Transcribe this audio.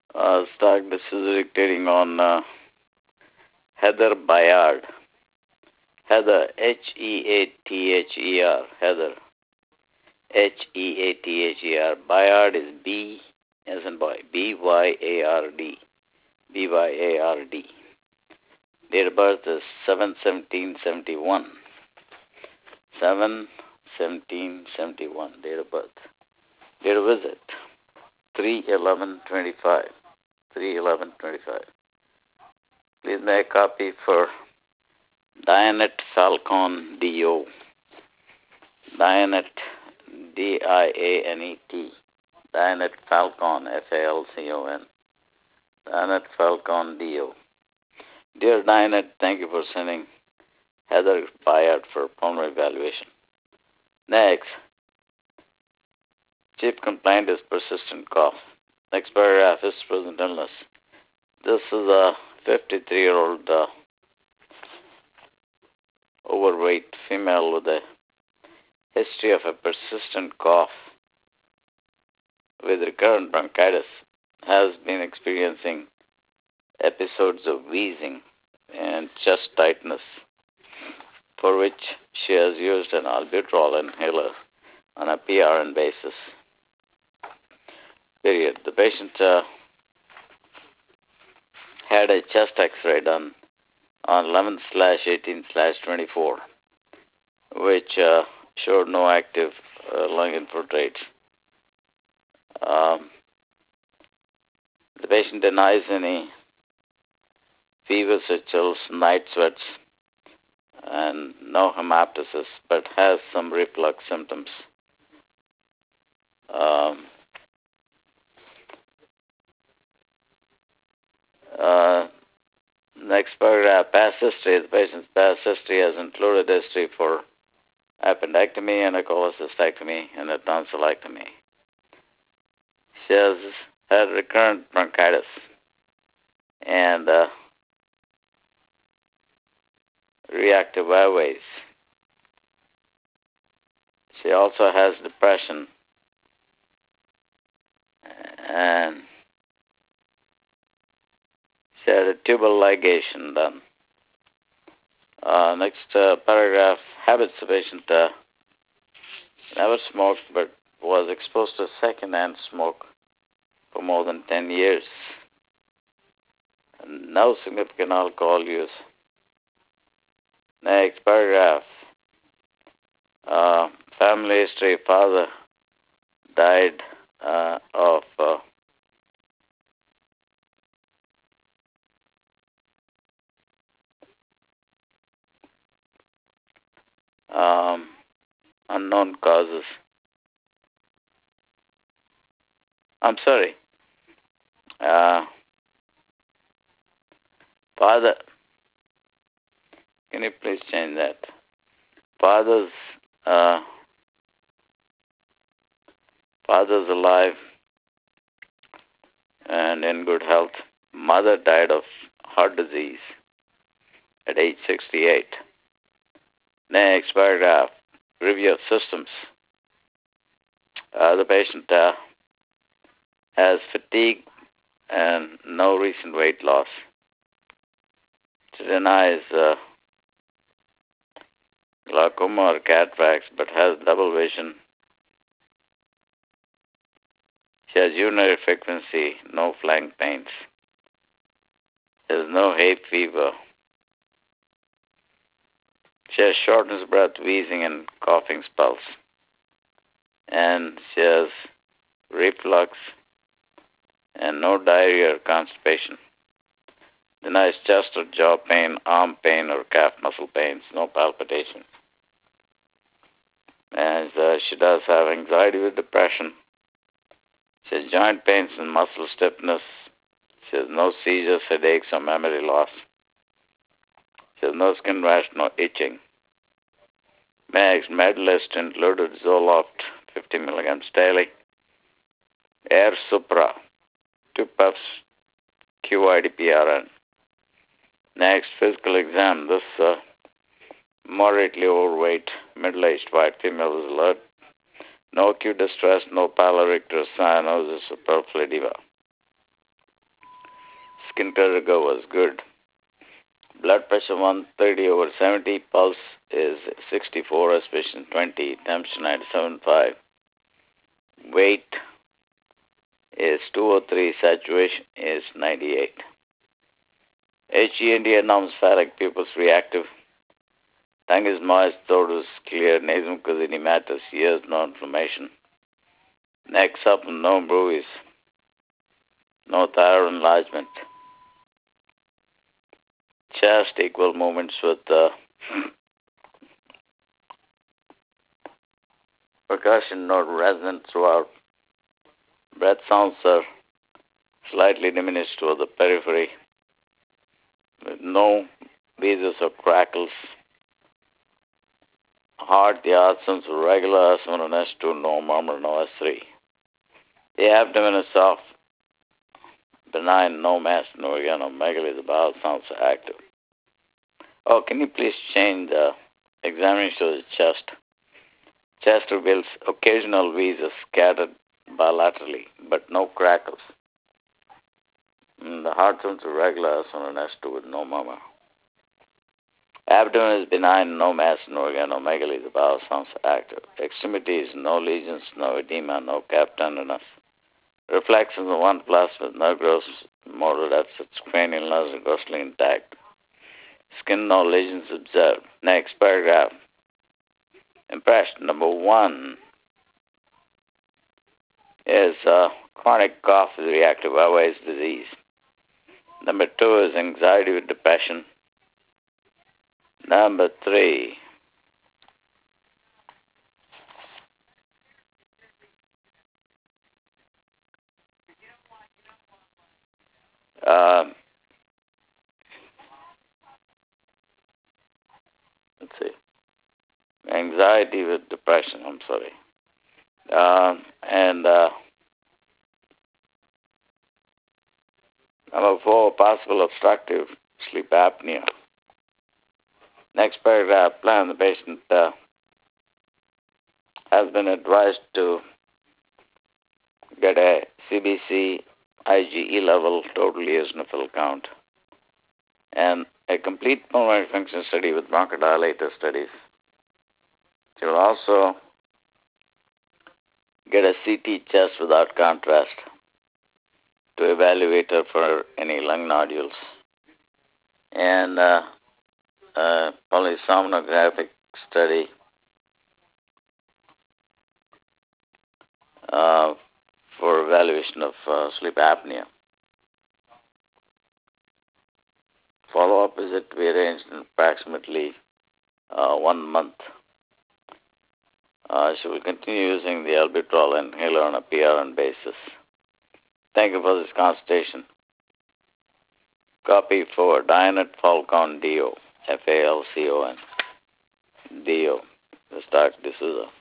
Start. This is dictating on Heather Bayard. Heather, Heather. Heather, Heather. Bayard is B as in boy. Byard. Byard. Date of birth is 7/17/71. 7/17/71. Date of birth. Date of visit 3/11/25. 3/11/25. Please make a copy for Dianette Falcon D.O. Dianette D-I-A-N-E-T. Dianette Falcon F-A-L-C-O-N. Dianette Falcon D.O. Dear Dianette, thank you for sending Heather Bayard for pulmonary evaluation. Next, chief complaint is persistent cough. Next paragraph is present illness. This is a 53-year-old overweight female with a history of a persistent cough with recurrent bronchitis, has been experiencing episodes of wheezing and chest tightness, for which she has used an albuterol inhaler on a PRN basis. Period. The patient had a chest X-ray done on 11/18/24, which showed no active lung infiltrates. The patient denies any fevers or chills, night sweats, and no hemoptysis, but has some reflux symptoms. Next paragraph, past history. The patient's past history has included history for appendectomy and a cholecystectomy and a tonsillectomy. She has had recurrent bronchitis and reactive airways. She also has depression and she had a tubal ligation done. Next paragraph, habits. The patient never smoked but was exposed to second-hand smoke for more than 10 years. No significant alcohol use. Next paragraph, family history. Father died of unknown causes. I'm sorry. Father, can you please change that? Father's alive and in good health. Mother died of heart disease at age 68. Next paragraph, review of systems. The patient has fatigue and no recent weight loss. She denies glaucoma or cataracts but has double vision. She has urinary frequency, no flank pains. There is no hay fever. She has shortness of breath, wheezing, and coughing spells. And she has reflux and no diarrhea or constipation. Denies chest or jaw pain, arm pain, or calf muscle pains, no palpitation. And she does have anxiety with depression. She has joint pains and muscle stiffness. She has no seizures, headaches, or memory loss. She has no skin rash, no itching. Med list included Zoloft, 50 milligrams daily. Air Supra, 2 puffs, QIDPRN. Next, physical exam. This moderately overweight, middle-aged white female is alert. No acute distress, no pallor, icterus, cyanosis, or peripheral edema. Skin color was good. Blood pressure 130/70. Pulse is 64, respiration 20. Temperature 97.5. Weight is 203. Saturation is 98. HEND atmospheric, pupils reactive. Tongue is moist, throat is clear, nasal mucosa matters, ears no inflammation. Neck supple, no bruise, no thyroid enlargement. Chest equal movements with percussion not resonant throughout. Breath sounds are slightly diminished to the periphery with no wheezes or crackles. Heart, the heart sounds regular, S1 and S2, no murmur, no S3. The abdomen is soft, benign, no mass, no megaly. The bowel sounds active. Oh, can you please change the examination to the chest? Chest reveals occasional wheezes scattered bilaterally, but no crackles. The heart sounds regular, S1 and S2 with no murmur. Abdomen is benign, no mass, no megaly. The bowel sounds active. Extremities, no lesions, no edema, no calf tenderness. Reflections of 1+ with no gross motor deficits, cranial nerves are grossly intact. Skin, no lesions observed. Next paragraph. Impression number 1 is chronic cough is reactive airways disease. Number 2 is anxiety with depression. Number 3 let's see, anxiety with depression, I'm sorry. And number 4, possible obstructive sleep apnea. Next paragraph, plan the patient has been advised to get a CBC IgE level, total eosinophil count, and a complete pulmonary function study with bronchodilator studies. She will also get a CT chest without contrast to evaluate her for any lung nodules, and polysomnographic study for evaluation of sleep apnea. Follow-up visit to be arranged in approximately 1 month. She will continue using the albuterol inhaler on a PRN basis. Thank you for this consultation. Copy for Dianette Falcon DO, Falcon DO, Mr. D'Souza.